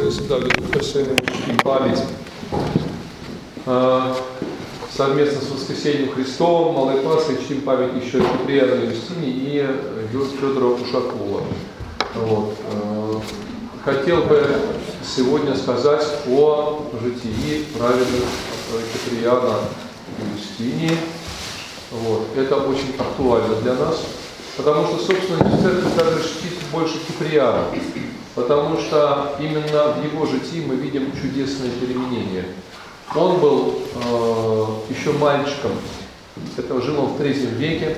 Духа Святого и память. Совместно с Воскресением Христовым, Малой Пасхой чтим память еще Киприана Юстине и Федора Ушакова. Вот. Хотел бы сегодня сказать о житии праведных Киприана Юстине. Вот. Это очень актуально для нас, потому что, собственно, церковь также чтит больше Киприана, потому что именно в его житии мы видим чудесное переменение. Он был еще мальчиком, это жил он в III веке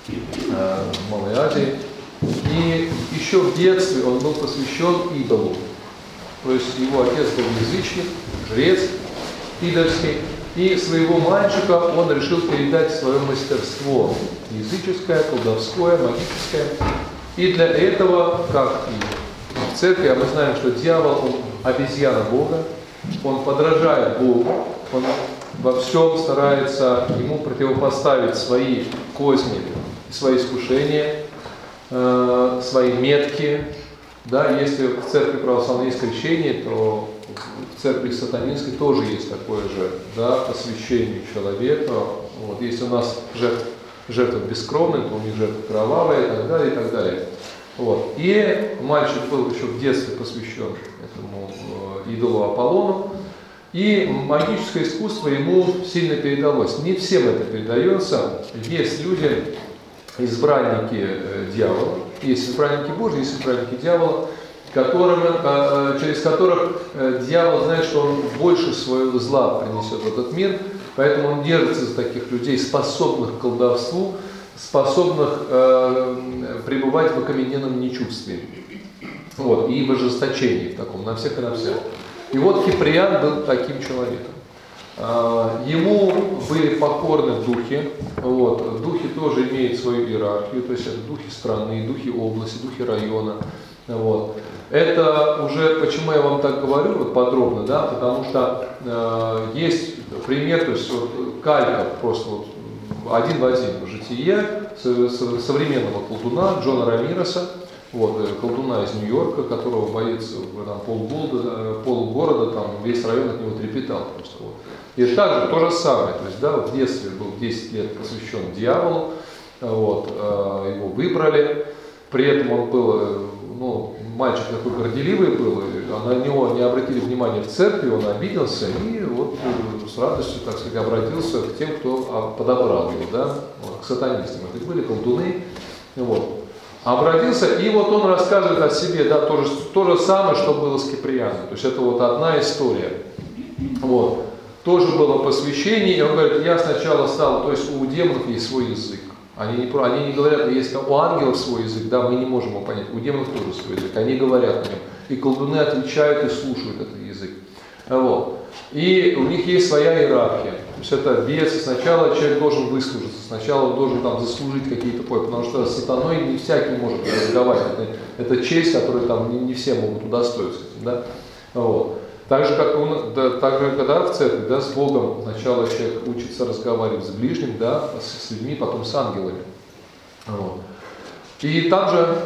в Малой Азии, и еще в детстве он был посвящен идолу. То есть его отец был язычник, жрец идольский, и своего мальчика он решил передать свое мастерство языческое, колдовское, магическое. И для этого, как и в церкви, а мы знаем, что дьявол, он обезьяна Бога, он подражает Богу, он во всем старается ему противопоставить свои козни, свои искушения, свои метки. Да, если в церкви православной есть крещение, то в церкви сатанинской тоже есть такое же, да, посвящение человека. Вот, если у нас жертва бескровная, то у них жертва кровавая и так далее, и так далее. Вот. И мальчик был еще в детстве посвящен этому идолу Аполлону, и магическое искусство ему сильно передалось. Не всем это передается. Есть люди, избранники дьявола, есть избранники Божьи, есть избранники дьявола, через которых дьявол знает, что он больше своего зла принесет в этот мир, поэтому он держится за таких людей, способных к колдовству, способных пребывать в окамененном нечувствии. Вот, и в ожесточении в таком, на всех и на всех. И вот Киприан был таким человеком. Ему были покорны духи. Вот. Духи тоже имеют свою иерархию, то есть это духи страны, духи области, духи района. Вот. Это уже, почему я вам так говорю вот подробно, да, потому что есть пример, то есть вот, калька просто вот, один в один житие современного колдуна Джона Рамиреса, вот, колдуна из Нью-Йорка, которого боится там, полгорода, там, весь район от него трепетал просто. Вот. И также то же самое, то есть, да, вот в детстве был 10 лет посвящен дьяволу, вот, его выбрали, при этом он был, мальчик такой горделивый был, на него не обратили внимания в церкви, он обиделся и вот с радостью, так сказать, обратился к тем, кто подобрал его, да, к сатанистам. Это были колдуны, вот. Обратился, и вот он рассказывает о себе, да, то же самое, что было с Киприаном. То есть это вот одна история. Вот. Тоже было посвящение, и он говорит, я сначала стал, то есть у демонов есть свой язык. Они не говорят, если у ангелов свой язык, да, мы не можем его понять, у демонов тоже свой язык, они говорят на нем. И колдуны отвечают и слушают этот язык. Вот. И у них есть своя иерархия. То есть это без, сначала человек должен выслужиться, сначала он должен там заслужить какие-то пои, потому что с сатаной не всякий может разговаривать. Это честь, которую там не все могут удостоиться. Да? Вот. Так же, когда в церкви, да, с Богом сначала человек учится разговаривать с ближним, да, с людьми, потом с ангелами. Вот. И также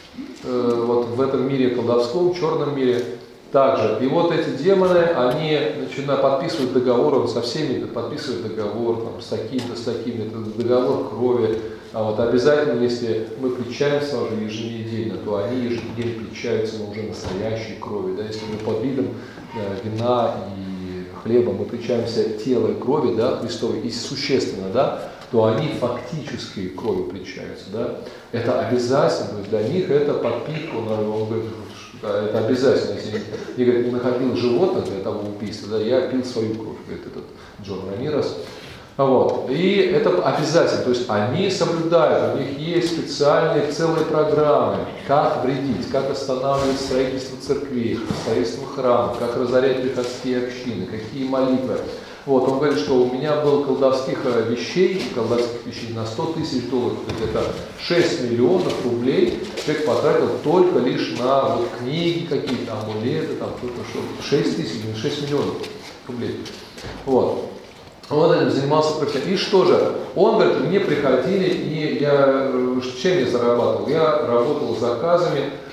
вот в этом мире колдовском, черном мире, также. И вот эти демоны, они подписывают договор, он со всеми подписывает договор, там, с такими, это договор крови. А вот обязательно, если мы причаемся уже еженедельно, то они еженедельно причаются на уже настоящей крови. Да? Если мы под видом вина и хлеба мы причаемся тела и крови, да, Христовой, и существенно, да, то они фактически кровью причаются. Да? Это обязательно, то есть для них это подпитка, он говорит, это обязательно. Если я не находил животных для того убийства, да, я пил свою кровь, говорит этот Джон Рамирес. Вот. И это обязательно, то есть они соблюдают, у них есть специальные целые программы, как вредить, как останавливать строительство церквей, строительство храмов, как разорять приходские общины, какие молитвы. Вот, он говорит, что у меня было колдовских вещей на $100 000, это 6 миллионов рублей человек потратил только лишь на вот, книги какие-то, амулеты, там что-то, 6 миллионов рублей. Вот. Он этим занимался профессионально. И что же? Он говорит, мне приходили, и чем я зарабатывал? Я работал заказами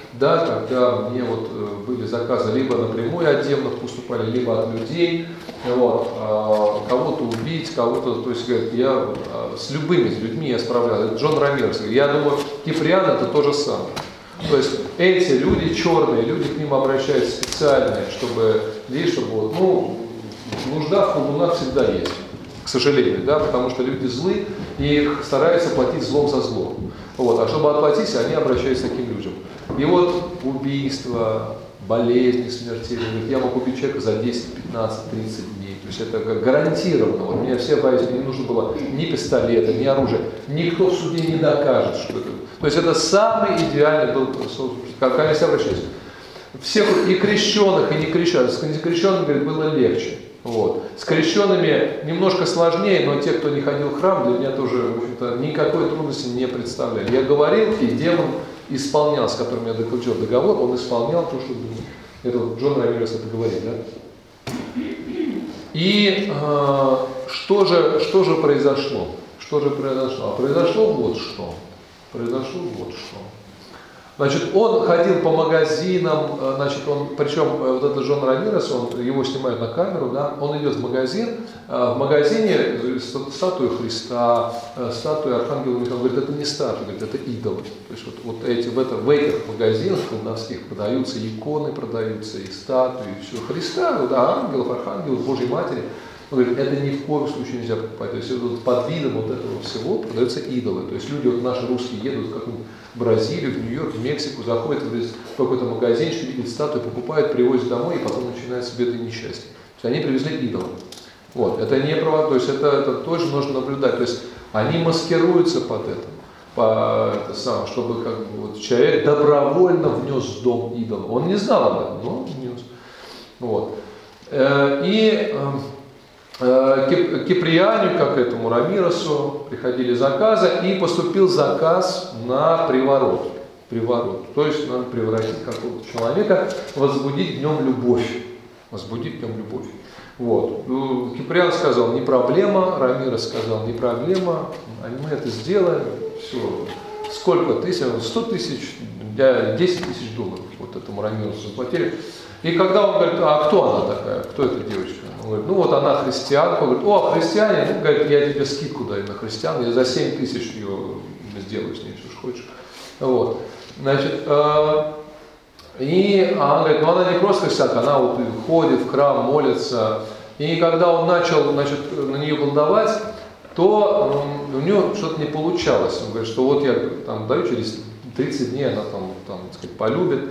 да, когда мне вот были заказы либо напрямую от демонов поступали, либо от людей, вот, кого-то убить, кого-то, то есть, говорит, я с любыми людьми я справлялся. Джон Рамирес, я думаю, Киприан это то же самое. То есть эти люди черные, люди к ним обращаются специальные, чтобы здесь, чтобы вот, ну, нужда в колдунах всегда есть, к сожалению, да, потому что люди злы и стараются платить злом за зло. Вот, а чтобы отплатить, они обращаются к таким людям. И вот убийство, болезни смертельные, я мог убить человека за 10, 15, 30 дней. То есть это гарантированно. Вот мне все боялись, мне не нужно было ни пистолета, ни оружия. Никто в суде не докажет, что это. То есть это самый идеальный был, как они все обращались. Всех и крещенных, и не крещенных. С некрещенными, говорит, было легче. Вот. С крещенными немножко сложнее, но те, кто не ходил в храм, для меня тоже, в общем-то, никакой трудности не представляли. Я говорил, и демон исполнял, с которым я заключил договор, он исполнял то, что думал. Это вот Джон Рамирес это говорит, да? И что же произошло? Что же произошло? А произошло вот что. Произошло вот что. Значит, он ходил по магазинам, значит, он, причем вот этот Джон Рамирес, его снимают на камеру, да, он идет в магазине статуя Христа, статуя Архангела Михаила, говорит, это не статуя, говорит, это идолы. То есть вот эти, в этих магазинах колдовских продаются иконы, продаются и статуи, и все Христа, да, ангелов, архангелов, Божьей Матери. Он говорит, это ни в коем случае нельзя покупать. То есть вот под видом вот этого всего продаются идолы. То есть люди, вот наши русские, едут в какую-нибудь Бразилию, в Нью-Йорк, в Мексику, заходят в какой-то магазинчик, видят статую, покупают, привозят домой, и потом начинается беда и несчастье. То есть они привезли идолы. Вот. Это не право, то есть это тоже нужно наблюдать. То есть они маскируются под это самое, чтобы как бы, вот, человек добровольно внес в дом идола. Он не знал об этом, но внес. Вот. Киприану, как этому Рамиресу, приходили заказы, и поступил заказ на приворот. То есть надо превратить какого-то человека, возбудить в нем любовь. Вот. Киприан сказал, не проблема, Рамирес сказал, не проблема, мы это сделаем, все. Сколько тысяч? 100 тысяч, 10 тысяч долларов вот этому Рамиресу заплатили. И когда он говорит, а кто она такая, кто эта девочка? Он говорит, ну вот она христианка. Он говорит, о, христиане, ну, говорит, я тебе скидку даю на христиан, я за 7 тысяч ее сделаю с ней, что хочешь. Вот. Значит, она говорит, ну она не просто христианка, она вот ходит в храм, молится. И когда он начал, значит, на нее колдовать, то у нее что-то не получалось. Он говорит, что вот я там даю через 30 дней, она там так сказать, полюбит.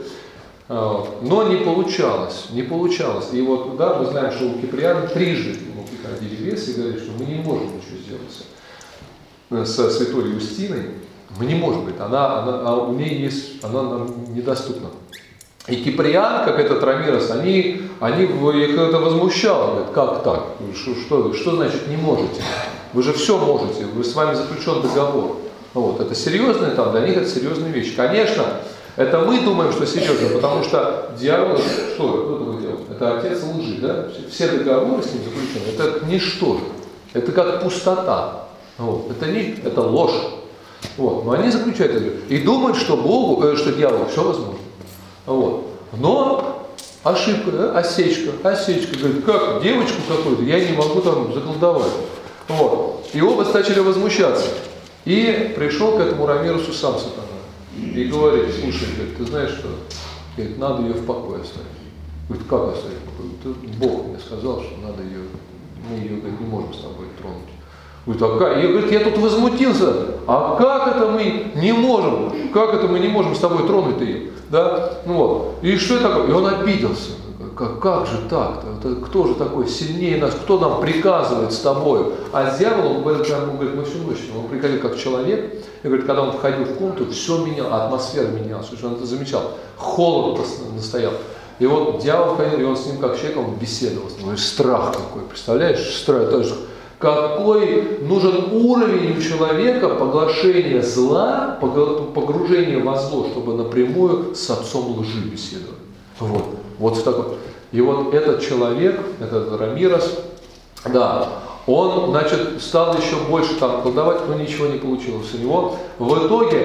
Но не получалось. И вот, да, мы знаем, что у Киприана трижды ему приходили бесы и говорили, что мы не можем ничего сделать со святой Юстиной. Мы не можем, говорит, у нее есть, она нам недоступна. И Киприан, как этот Рамирес, их это возмущало. Говорит, как так? Что значит не можете? Вы же все можете, с вами заключен договор. Вот, это серьезные, там, для них это серьезные вещи. Конечно, это мы думаем, что серьезно, потому что дьявол, кто такой дьявол? Это отец лжи, да? Все договоры с ним заключены, это ничто, это как пустота, вот. Это ложь. Вот. Но они заключают это и думают, что дьяволу все возможно. Вот. Но ошибка, осечка, говорит, как девочку какую-то, я не могу там заколдовать. Вот. И оба начали возмущаться. И пришел к этому Рамиресу сам сатана. И говорит, слушай, говорит, ты знаешь что? Говорит, надо ее в покое оставить. Говорит, как оставить в покое? Бог мне сказал, что надо ее, мы ее, говорит, не можем с тобой тронуть. Говорит, а как? Я тут возмутился. А как это мы не можем? Как это мы не можем с тобой тронуть ее? Да? Ну вот. И что это такое? И он обиделся. Как же так-то? Кто же такой сильнее нас? Кто нам приказывает с тобой? А с дьяволом, он говорит, мы всю ночь, он приходил как человек, и говорит, когда он входил в комнату, все менялось, атмосфера менялась, он это замечал, холод настоял. И вот дьявол ходил, и он с ним как человек, он беседовал с ним, страх какой, представляешь, страх, какой нужен уровень у человека поглощения зла, погружения во зло, чтобы напрямую с отцом лжи беседовать. Вот в такой. И вот этот человек, этот Рамирес, да, он, значит, стал еще больше там колдовать, но ничего не получилось у него. В итоге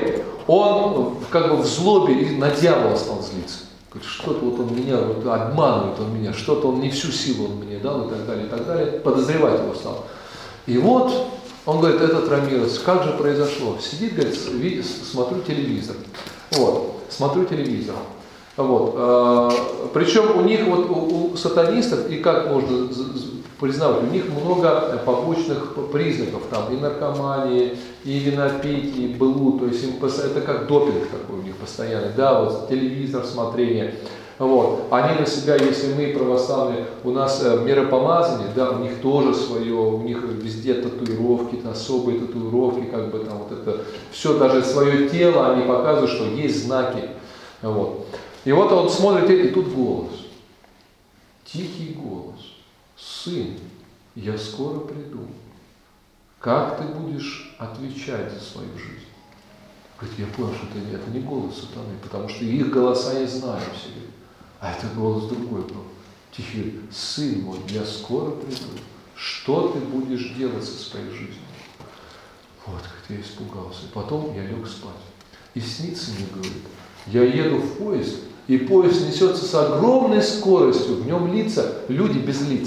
он как бы в злобе и на дьявола стал злиться. Говорит, что-то вот он меня, вот обманывает он меня, что-то он не всю силу он мне дал и так далее, и так далее. Подозревать его стал. И вот он говорит, этот Рамирес, как же произошло? Сидит, говорит, смотрю телевизор. Вот, смотрю телевизор. Вот. Причем у них, вот у сатанистов, и как можно признавать, у них много побочных признаков, там и наркомании, и винопитие, и блуд, то есть им это как допинг такой у них постоянный, да, вот телевизор, смотрение. Вот. Они на себя, если мы православные, у нас миропомазание, да, у них тоже свое, у них везде татуировки, особые татуировки, как бы там вот это, все, даже свое тело они показывают, что есть знаки. Вот. И вот он смотрит, и тут голос, тихий голос, сын, я скоро приду, как ты будешь отвечать за свою жизнь? Говорит, я понял, что это не голос сатаны, потому что их голоса я знаю в себе. А это голос другой был. Тихий, сын мой, я скоро приду. Что ты будешь делать со своей жизнью? Вот, как я испугался. И потом я лег спать. И снится мне, говорит, я еду в поезд, и поезд несется с огромной скоростью. В нем лица, люди без лиц.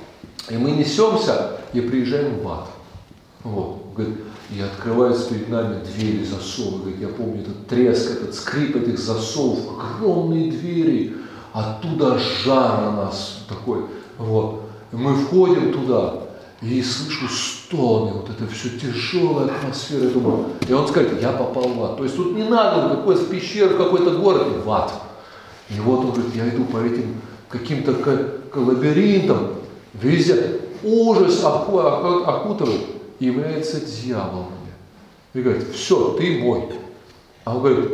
И мы несемся и приезжаем в ад. Вот, говорит, и открываются перед нами двери, засовы. Говорит, я помню этот треск, этот скрип этих засовов, огромные двери. Оттуда жар на нас такой. Вот. И мы входим туда, и слышу стоны, вот это все тяжелая атмосфера. Я думаю, и он скажет, я попал в ад. То есть тут не надо какой-то в пещеру, какой-то город, и в ад. И вот он говорит, я иду по этим каким-то лабиринтам, везде ужас окутывает, и является дьявол мне. И говорит, все, ты мой. А он говорит,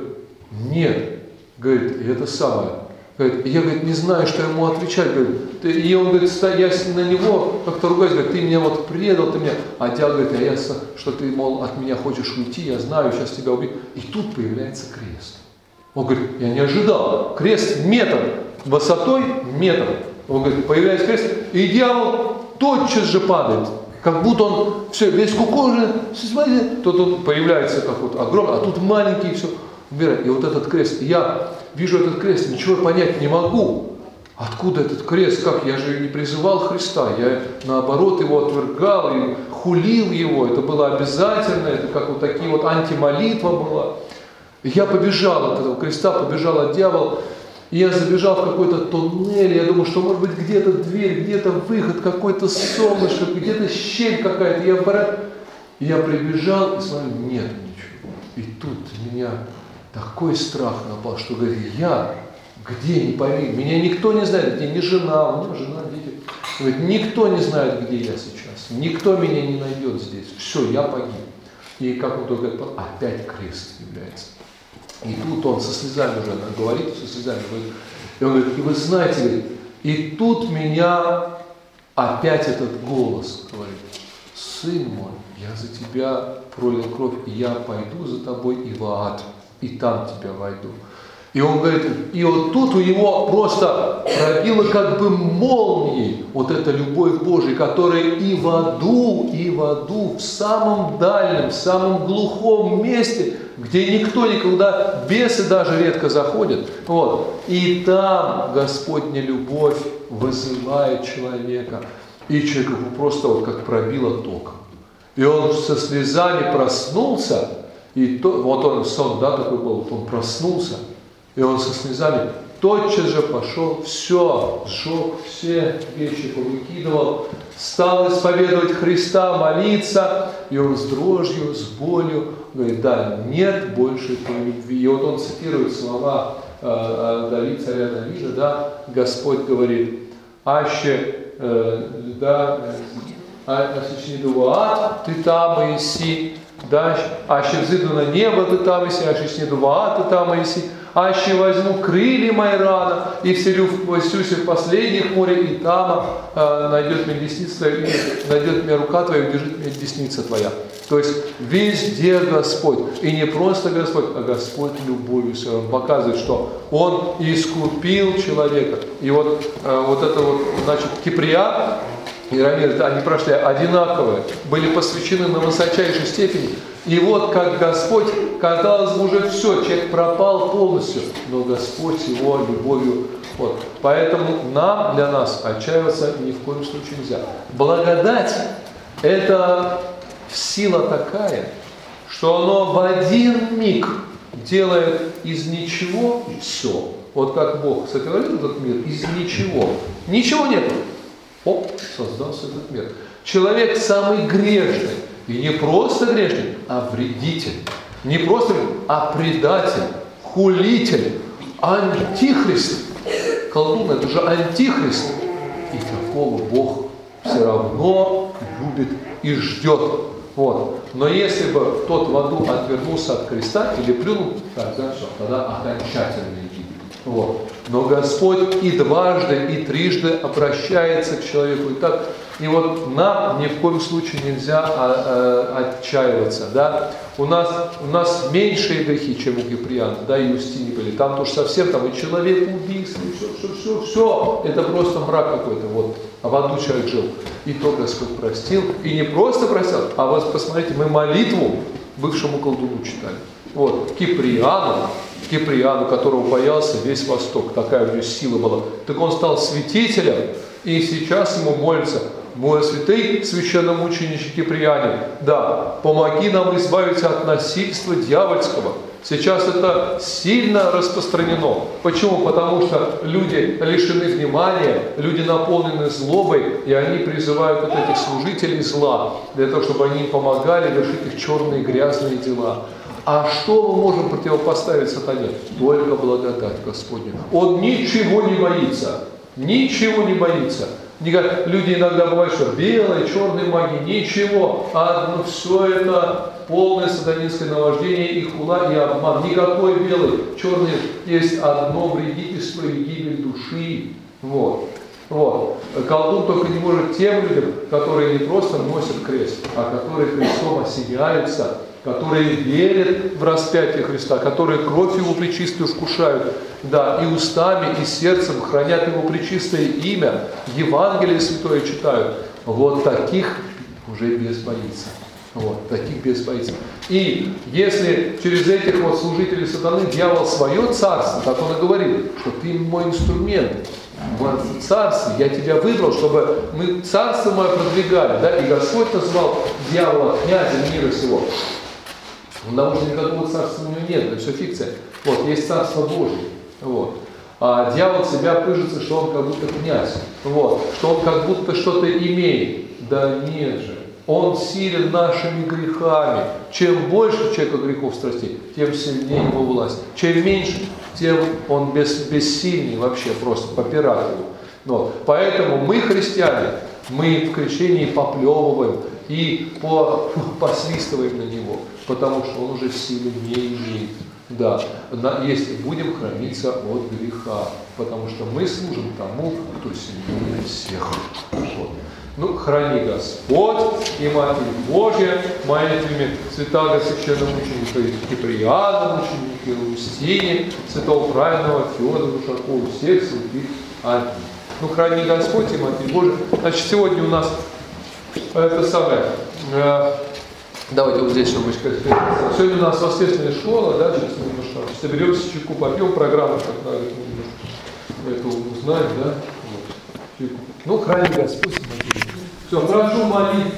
нет, говорит, это самое. Говорит, я, говорит, не знаю, что ему отвечать. Говорит, и он говорит, я на него как-то ругаюсь, говорит, ты меня вот предал, ты меня. А дьявол говорит, а ясно, что ты, мол, от меня хочешь уйти, я знаю, сейчас тебя убью. И тут появляется крест. Он говорит, я не ожидал. Крест метр, высотой метр. Он говорит, появляется крест, и дьявол тотчас же падает. Как будто он все, весь кукожен, тут он появляется как вот огромный, а тут маленький, и все умирает. И вот этот крест, я вижу этот крест, ничего понять не могу. Откуда этот крест? Как? Я же не призывал Христа, я наоборот его отвергал и хулил его. Это было обязательно, это как вот такие вот антимолитва была. И я побежал от этого креста, побежал от дьявола. И я забежал в какой-то туннель, я думаю, что может быть где-то дверь, где-то выход, какое-то солнышко, где-то щель какая-то. Я прибежал и смотрю, нет ничего. И тут меня такой страх напал, что говорит, я где, не пойми, меня никто не знает, где, не жена, у меня жена, дети. Говорит, никто не знает, где я сейчас, никто меня не найдет здесь, все, я погиб. И как он только говорит, опять крест является. И тут он со слезами уже говорит, со слезами говорит, и он говорит, и вы знаете, говорит, и тут меня опять этот голос говорит, сын мой, я за тебя пролил кровь, и я пойду за тобой и в ад, и там тебя войду. И он говорит, и вот тут у него просто пробило как бы молнией вот эта любовь Божия, которая и в аду, в самом дальнем, самом глухом месте, где никто никогда, бесы даже редко заходят. Вот. И там Господня любовь вызывает человека. И человек его просто вот как пробило током. И он со слезами проснулся, и вот он сон, да, такой был, он проснулся, и он со слезами тотчас же пошел, все, сжег, все вещи повыкидывал, стал исповедовать Христа, молиться, и он с дрожью, с болью говорит, да, нет больше той любви. И вот он цитирует слова царя Давида, да, Господь говорит, аще, да, аще не дуват, ты там иси, да, аще взыду на небо, ты там иси, аще не дуват, ты там иси, аще возьму крылья мои рано, и вселюсь в последних море, и там найдет меня десница, и найдет меня рука твоя, и убежит меня десница твоя. То есть везде Господь. И не просто Господь, а Господь любовью своей. Он показывает, что Он искупил человека. И вот это вот, значит, Киприан, Иеромиры, они прошли одинаковые, были посвящены на высочайшей степени. И вот как Господь, казалось бы, уже все, человек пропал полностью, но Господь его любовью. Вот. Поэтому для нас отчаиваться ни в коем случае нельзя. Благодать – это сила такая, что оно в один миг делает из ничего все. Вот как Бог сотворил этот мир из ничего. Ничего нету. Оп, создался этот мир. Человек самый грешный. И не просто грешник, а вредитель. Не просто, а предатель, хулитель, антихрист. Колдун – это же антихрист. И такого Бог все равно любит и ждет. Вот. Но если бы тот в аду отвернулся от креста или плюнул, тогда окончательный гибель. Вот. Но Господь и дважды, и трижды обращается к человеку. И вот нам ни в коем случае нельзя отчаиваться. Да? У нас меньшие грехи, чем у Киприана, да, и Юстине были. Там тоже совсем там и человекоубийство, и все. Это просто мрак какой-то. Вот. А в аду человек жил. И то Господь простил. И не просто простил, а вот посмотрите, мы молитву бывшему колдуну читали. Вот. Киприану, которого боялся весь Восток. Такая у него сила была. Так он стал святителем. И сейчас ему молится: мой святый священномученичек Киприане, да, помоги нам избавиться от насильства дьявольского. Сейчас это сильно распространено. Почему? Потому что люди лишены внимания, люди наполнены злобой, и они призывают вот этих служителей зла, для того, чтобы они им помогали вершить их черные грязные дела. А что мы можем противопоставить сатане? Только благодать Господня. Он ничего не боится. Ничего не боится. Люди иногда бывают, что белые, черные маги, ничего. Все это полное сатанинское наваждение и хула, и обман. Никакой белый, черный. Есть одно вредительство и гибель души. Вот. Колдун только не может тем людям, которые не просто носят крест, а которые крестом осеняются, которые верят в распятие Христа, которые кровь Его пречистую вкушают, да, и устами, и сердцем хранят Его пречистое имя, Евангелие Святое читают. Вот таких уже бес боится. Вот, таких бес боится. И если через этих вот служителей сатаны дьявол свое царство, так он и говорит, что ты мой инструмент, в царстве, я тебя выбрал, чтобы мы царство мое продвигали, да, и Господь назвал дьявола князем мира сего. Потому что никакого царства у него нет, это все фикция. Вот, есть царство Божье. Вот. А дьявол себя пыжится, что он как будто князь. Вот, что он как будто что-то имеет. Да нет же. Он силен нашими грехами. Чем больше у человека грехов, страстей, тем сильнее его власть. Чем меньше, тем он бессильный вообще, просто попирать его. Вот. Поэтому мы, христиане, мы в крещении поплевываем и посвистываем на него, потому что он уже силы не имеет. Да, если будем храниться от греха, потому что мы служим тому, кто сильнее всех. Вот. Ну, храни Господь и Матерь Божия молитвами святаго священномученика Киприана, мученика Устине, святого праведного Феодора Ушакова, всех святых. Аминь. Ну, храни Господь и Матерь Божия. Значит, сегодня у нас это самое. Давайте вот здесь, чтобы сказать. Сегодня у нас воскресная школа, да, сейчас мы немножко соберемся, чайку попьем, программу, как надо это узнать, да. Вот. Ну, храни Господь. Все, прошу молить.